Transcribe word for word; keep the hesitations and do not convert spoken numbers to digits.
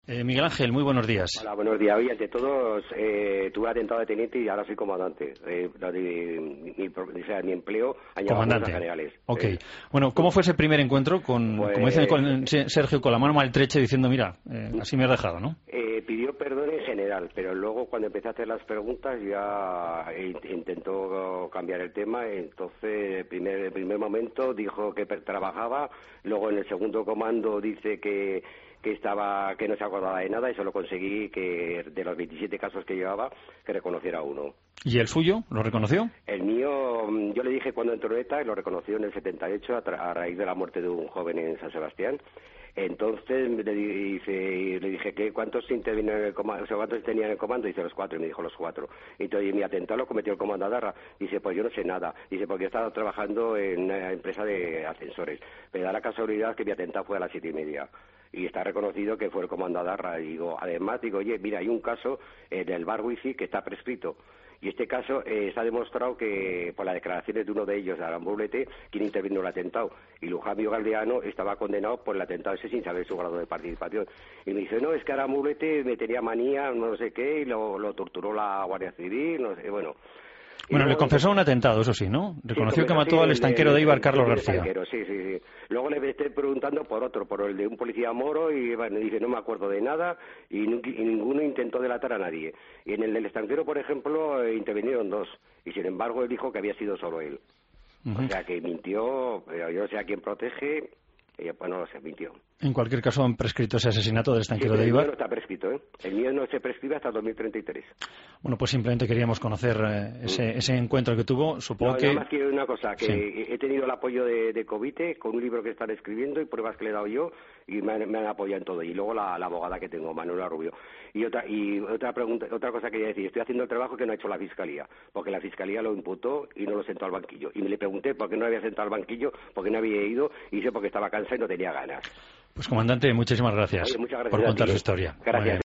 Eh, Miguel Ángel, muy buenos días. Hola, buenos días. Hoy, ante todo, eh, tuve atentado de teniente y ahora soy comandante. Eh, de, mi, o sea, mi empleo ha llegado a generales. Ok. Eh, Bueno, ¿cómo fue ese primer encuentro con, pues, como dice con Sergio, con la mano maltrecha diciendo, mira, eh, así me has dejado, ¿no? Eh, pidió perdón en general, pero luego cuando empecé a hacer las preguntas ya intentó cambiar el tema. Entonces, primer, el primer momento dijo que trabajaba, luego en el segundo comando dice que que estaba que no se acordaba de nada y solo conseguí que de los veintisiete casos que llevaba que reconociera uno. ¿Y el suyo? ¿Lo reconoció? El mío, yo le dije cuando entró en ETA y lo reconoció en el setenta y ocho a, a raíz de la muerte de un joven en San Sebastián. Entonces le, dice, le dije que cuántos intervinieron en el comando, o sea, cuántos tenían en el comando, dice los cuatro, y me dijo los cuatro. Entonces mi atentado lo cometió el comando Adarra. Dice, pues yo no sé nada. Dice, porque yo estaba trabajando en una empresa de ascensores. Me da la casualidad que mi atentado fue a las siete y media. Y está reconocido que fue el comando Adarra. Y digo, además, digo, oye, mira, hay un caso en el bar wifi que está prescrito. Y este caso eh, está demostrado que, por las declaraciones de uno de ellos, Arambulete, quien intervino en el atentado, y Lujambio Galdeano estaba condenado por el atentado ese sin saber su grado de participación. Y me dice, no, es que Arambulete me tenía manía, no sé qué, y lo, lo torturó la Guardia Civil, no sé, bueno... Bueno, luego, le confesó un atentado, eso sí, ¿no? Reconoció sí, que mató sí, al estanquero el, de Eibar, Carlos García. Estanquero, sí, sí, sí. Luego le estoy preguntando por otro, por el de un policía moro, y bueno, dice, no me acuerdo de nada, y, y ninguno intentó delatar a nadie. Y en el del estanquero, por ejemplo, eh, intervinieron dos, y sin embargo él dijo que había sido solo él. Uh-huh. O sea, que mintió, pero yo no sé a quién protege, y pues no lo sé, mintió. En cualquier caso, han prescrito ese asesinato del estanquero sí, de Eibar. El mío no está prescrito, ¿eh? El mío no se prescribe hasta dos mil treinta y tres. Bueno, pues simplemente queríamos conocer eh, ese, mm. ese encuentro que tuvo. Supongo no, que... Nada más quiero una cosa, que sí. he tenido el apoyo de, de Covite con un libro que están escribiendo y pruebas que le he dado yo, y me han, me han apoyado en todo. Y luego la, la abogada que tengo, Manuela Rubio. Y otra y otra pregunta, otra cosa que quería decir, estoy haciendo el trabajo que no ha hecho la Fiscalía, porque la Fiscalía lo imputó y no lo sentó al banquillo. Y me le pregunté por qué no había sentado al banquillo, por qué no había ido, y dice porque estaba cansado y no tenía ganas. Pues, comandante, muchísimas gracias, Oye, muchas gracias por contar ti, su historia. Gracias.